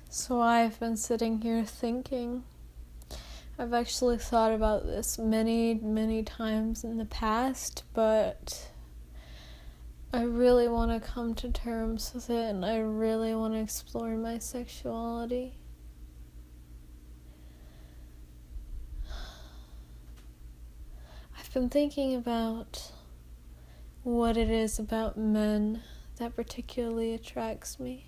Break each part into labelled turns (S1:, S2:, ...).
S1: So I've been sitting here thinking. I've actually thought about this many, many times in the past, but I really want to come to terms with it, and I really want to explore my sexuality. I've been thinking about what it is about men that particularly attracts me.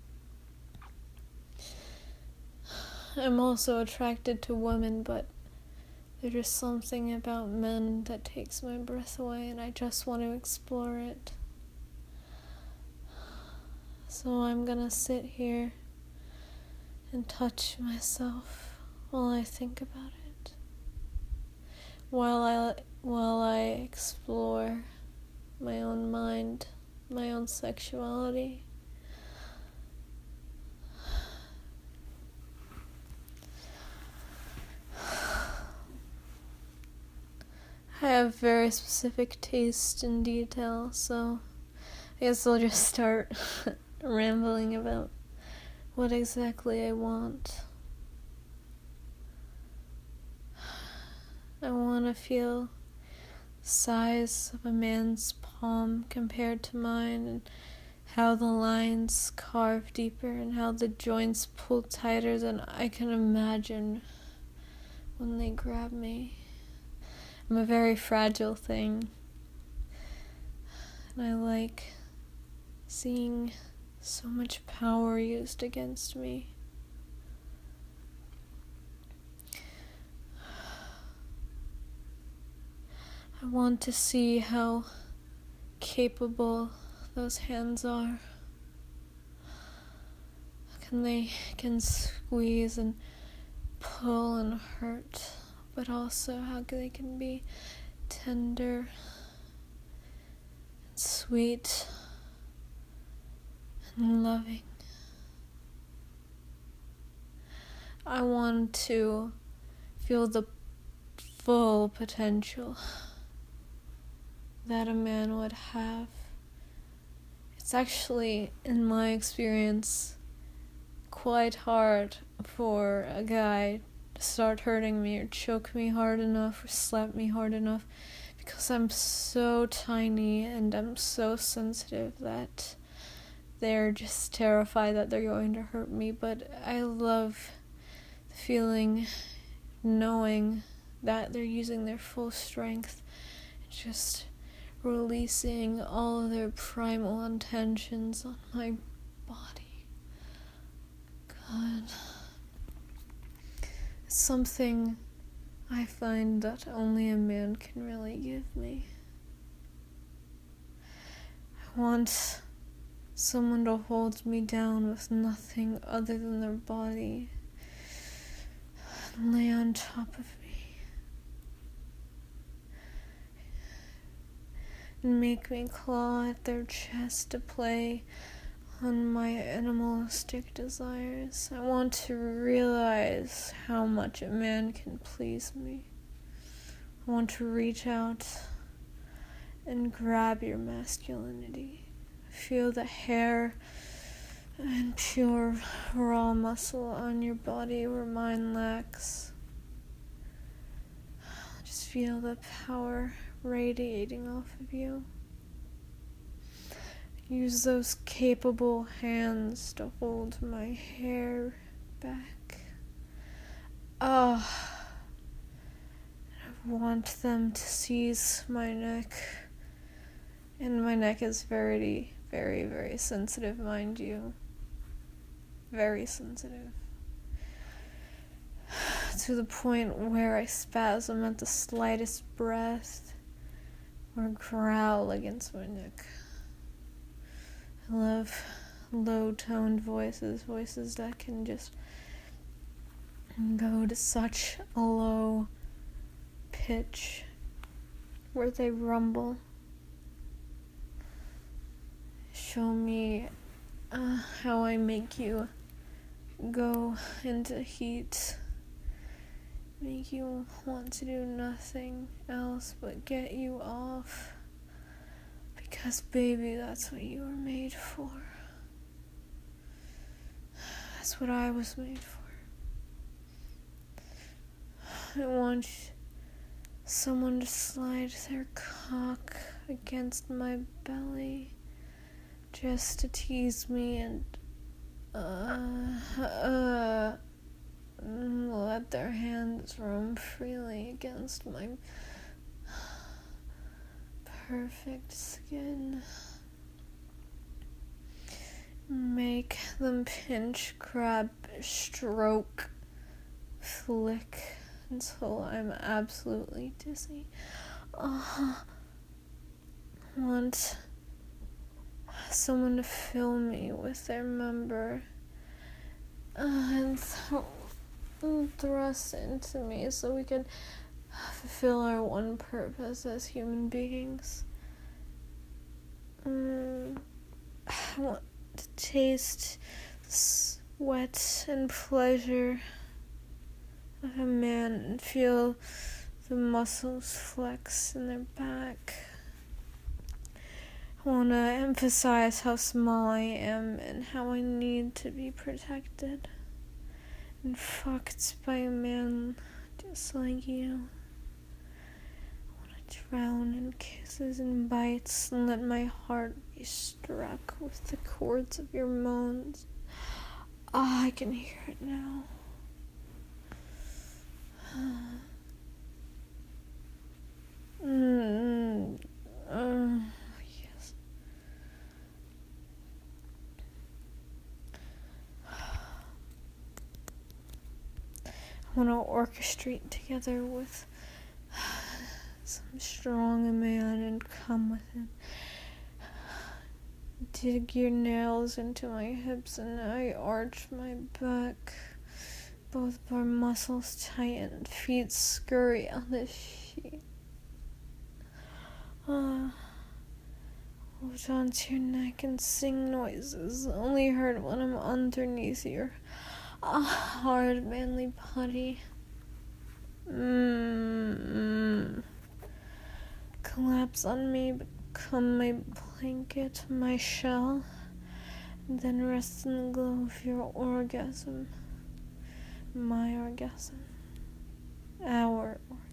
S1: I'm also attracted to women, but there's just something about men that takes my breath away, and I just want to explore it. So I'm gonna sit here and touch myself while I think about it, while I explore my own mind, my own sexuality. I have very specific taste in detail, so I guess I'll just start rambling about what exactly I want. I want to feel the size of a man's palm compared to mine, and how the lines carve deeper, and how the joints pull tighter than I can imagine when they grab me. I'm a very fragile thing, and I like seeing so much power used against me. I want to see how capable those hands are. They can squeeze and pull and hurt, but also how they can be tender and sweet and loving. I want to feel the full potential that a man would have. It's actually, in my experience, quite hard for a guy to start hurting me or choke me hard enough or slap me hard enough, because I'm so tiny and I'm so sensitive that they're just terrified that they're going to hurt me. But I love the feeling, knowing that they're using their full strength and just releasing all of their primal intentions on my body. God. It's something I find that only a man can really give me. I want someone to hold me down with nothing other than their body and lay on top of me and make me claw at their chest to play on my animalistic desires. I want to realize how much a man can please me. I want to reach out and grab your masculinity. Feel the hair and pure raw muscle on your body where mine lacks. Just feel the power radiating off of you. Use those capable hands to hold my hair back. I want them to seize my neck. And my neck is very, very, very sensitive, mind you. Very sensitive. To the point where I spasm at the slightest breath or growl against my neck. I love low-toned voices that can just go to such a low pitch where they rumble. Show me how I make you go into heat, make you want to do nothing else but get you off. Because, baby, that's what you were made for. That's what I was made for. I want someone to slide their cock against my belly just to tease me and let their hands roam freely against my perfect skin. Make them pinch, grab, stroke, flick until I'm absolutely dizzy. Want someone to fill me with their member and thrust into me so we can fulfill our one purpose as human beings. I want to taste the sweat and pleasure of a man and feel the muscles flex in their back. I want to emphasize how small I am and how I need to be protected and fucked by a man just like you. I want to drown in kisses and bites and let my heart be struck with the chords of your moans. I can hear it now. Yes. I want to orchestrate together with some strong man and come with him. Dig your nails into my hips and I arch my back. Both of our muscles tighten, feet scurry on the sheet. Hold onto your neck and sing noises only heard when I'm underneath your hard manly putty. Collapse on me, become my blanket, my shell, and then rest in the glow of your orgasm. My orgasm. Our orgasm.